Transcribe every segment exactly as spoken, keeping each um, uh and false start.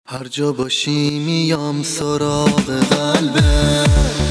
هر جا باشی میام سراغ قلبه،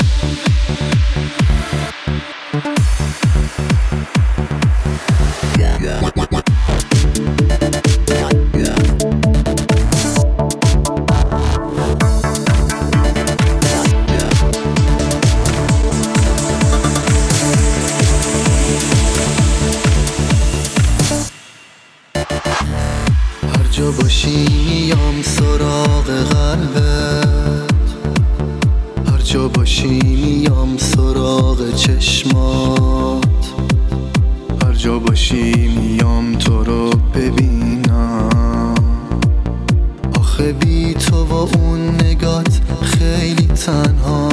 هر جا باشی میام سراغ قلبت، هر جا باشی میام سراغ چشمات، هر جا باشی میام تو رو ببینم. آخه بی تو و اون نگات خیلی تنها،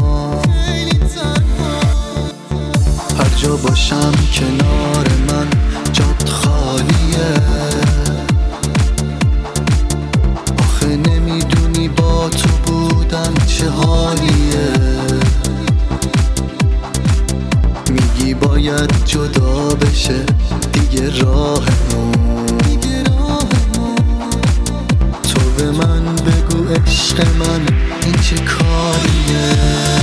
هر جا باشم کنار من جات خالیه. نمیدونی با تو بودن چه حالیه، میگی باید جدا بشه دیگه راهمون. تو به من بگو عشق من این چه کاریه،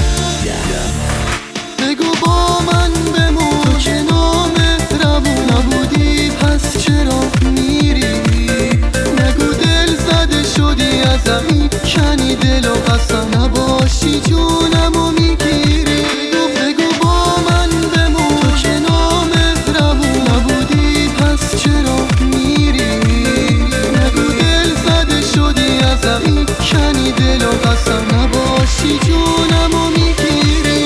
بگو با من بمون. تو که نامهربون نبودی پس چرا میری؟ نگو دل زده شدی ازم میکنی دل و قسم نباشی جونمو میگیری. بگو بگو با من بمون. تو که نامهربون نبودی پس چرا میری؟ نگو دل زده شدی ازم میکنی دل و قسم نباشی جونمو میگیری.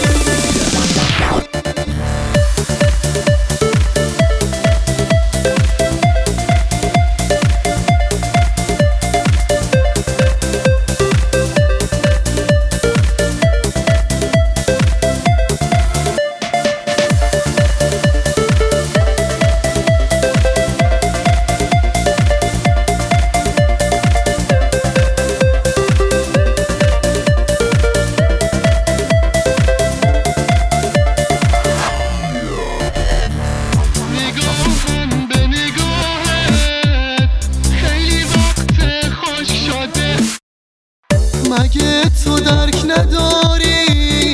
مگه تو درک نداری؟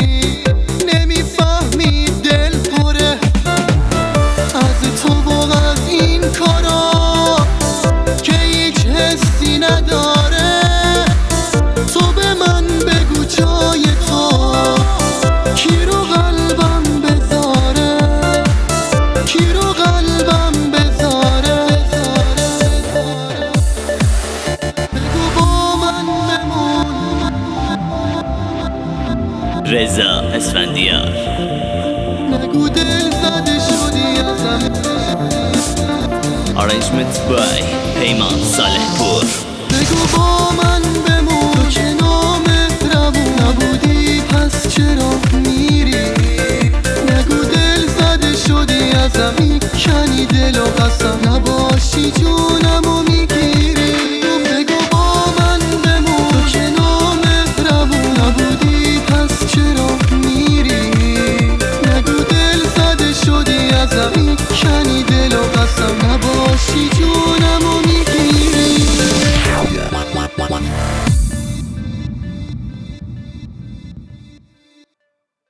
نمیفهمی دل پره از تو و از این کارا که هیچ حسی نداره. تو به من بگو جای تو کی رو قلبم بذاره، کی رو قلبم بذاره. بگو با من بمون. رضا اسفندیار. نگو دل زده شدی ازم. Arrangement by پیمان صالح پور. بگو با من